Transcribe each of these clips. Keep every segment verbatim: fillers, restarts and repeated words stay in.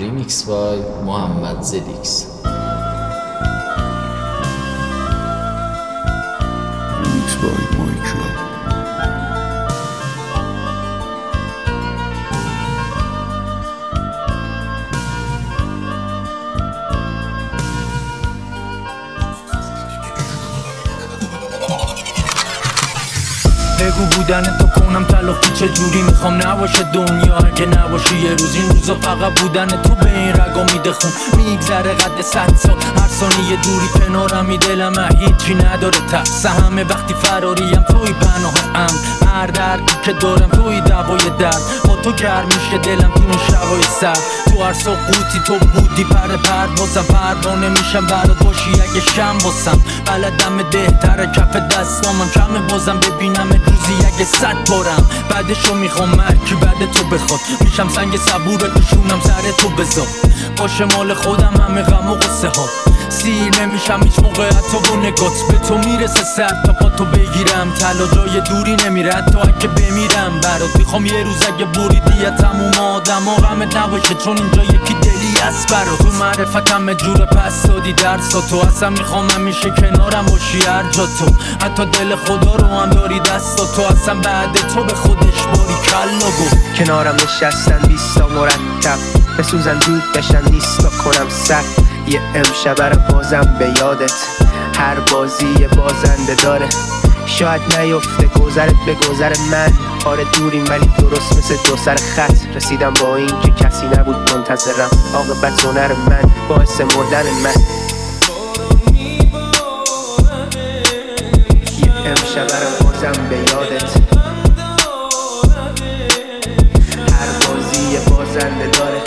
ریمیکس بای محمد زدیکس. ریمیکس بای مایکل. بگو بودن تو کنم تلافی چجوری میخوام نباشه دنیا اگه نباشه یه روز. این روزا فقط بودن تو به این رگا میده خون میگذره قد صد سال هر ثانیه دوری کنارمی دلم هیچی نداره ترس همه وقتی فراریم توی پناه امن هر دردی که دارم توی دوای درد با تو گرم میشه دلم تو این شبای سرد تو هر سقوطی تو بودی پر پر بازم پروانه میشم برات باشی اگه شم باسم بلدم دهتر کف دستامم کمه بازم ببینم روزی اگه صد بارم بعدشو میخوام مرکی بعد تو بخواد میشم سنگ صبور بشونم سر تو بذار باشه مال خودم همه غم و غصه ها سیر نمیشم هیچ موقع حتی با نگات به تو میرسه سر تا پا تو بگیرم تلا جای دوری نمیره حتی اگه بمیرم برات میخوام یه روز اگه بریدی تموم آدم ها غمت نباشه چون اینجا یکی دلی هست برات تو معرفتم جور پس دادی درس تو اصلا میخوام همیشه کنارم باشی هر جا تو حتی دل خدا رو هم داری دست تو اصلا بعد تو به خودش باری کلا گفت کنارم نشستن بیستا مرتب بسوزن دود بشن نیستا کنم سر یه امشب رو بازم به یادت هر بازی یه بازنده داره شاید نیفته گذرت به گذر من آره دوریم ولی درست مثل دو سر خط رسیدم با این که کسی نبود منتظرم عاقبت هنر من باعث مردن من یه امشب رو بازم به یادت هر بازی یه بازنده داره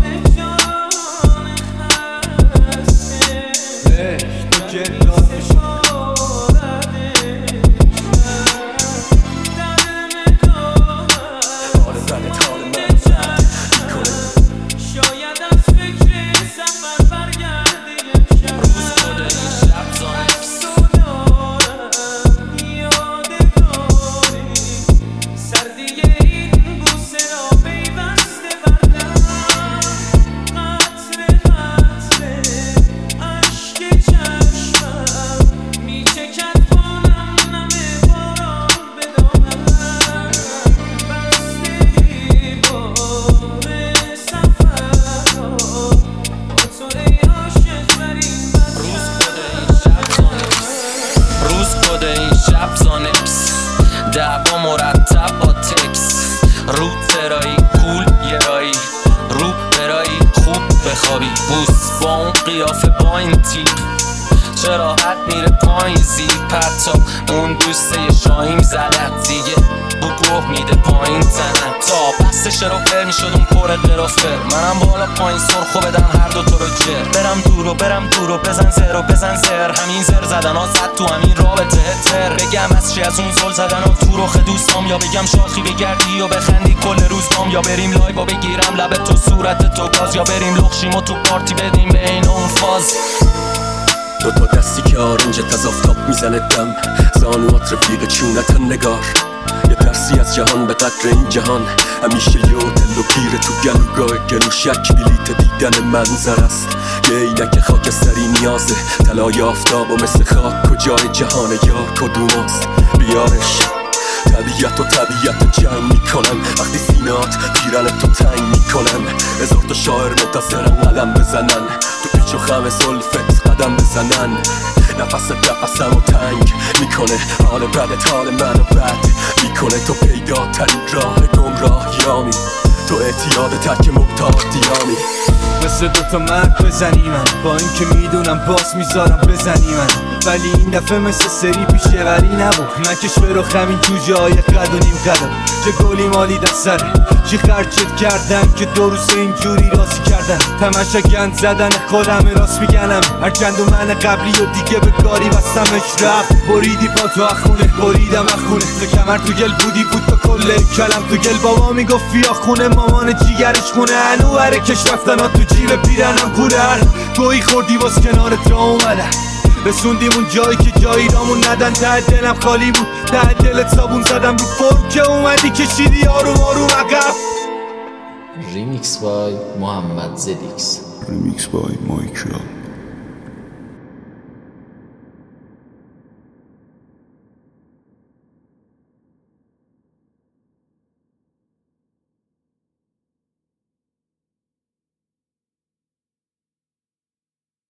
دعوا مرتب با تکس رو ترایی کول یه رایی رو برایی خوب بخوابی بوس با اون قیافه با این تیپ چرا حد میره پایین زیپ حتی اون دوسته یه شاهیم زلط دیگه بو گوه میده پایین تنت تا بستش رو پر میشد اون پر قرافر منم بالا پایین سرخو بدم هر دو تو رو جر برم دورو برم دورو بزن زر و بزن زر همین زر زدن ها زد تو همین رابطه تر بگم از چی از اون زل زدن ها تو رخ دوستام یا بگم شاخی بگردی و بخندی کل روز دام یا بریم لایو و بگیرم لب تو صورت تو گاز یا بریم لخشیم و تو پارتی بدیم بین اون فاز دو تا دستی که آرنجت از آفتاب میزنه دم زانوات رفیق چونتن نگار یه ترسی از جهان به قدر این جهان همیشه یه هتل و گیره تو گلوگاه گلو شک بلیت دیدن منظر است یه عینک خاکستری نیازه طلای آفتاب و مثل خاک کجای جهان یار کدوماست بیارش طبیعت و طبیعت جنگ میکنن وقتی سینات پیرن تو تنگ میکنن هزار تا شاعر منتظرن قلم بزنن تو پیچ و خم زلفت قدم بزنن نفس نفسم و تنگ میکنه حال بدت حال منو بد میکنه تو پیدا ترین راه گمراهیامی تو اعتیاد تک مبتادیامی مثل دوتا مرد بزنی من با این که میدونم باز میذارم بزنی من ولی این دفعه مثل سری پیشه ولی نبود نکش به رخ همین جوجه های قد و نیم قدم چه گلی مالی دست سره چی خرچت کردن که دو روز اینجوری راضی کردن تماشا گند زدن خودم راست میگنم هر گند و من قبلی و دیگه به کاری بستمش رفت بریدی پا تو اخونه بریدم اخونه تو کمر تو گل بودی بود تا کل کلم تو گل بابا میگفت فیا خونه مامان جیگرش خونه انواره کش رفتن ها تو جیب پیرنم پولر توی خوردی باز کنارت را اومدن رسوندیم اون جایی که جایی رامون ندن ته دلم خالی بود ته دلت صابون زدم رو فرم که اومدی کشیدی آروم آروم عقب ریمیکس بای محمد زدیکس. Remix by Mike Love.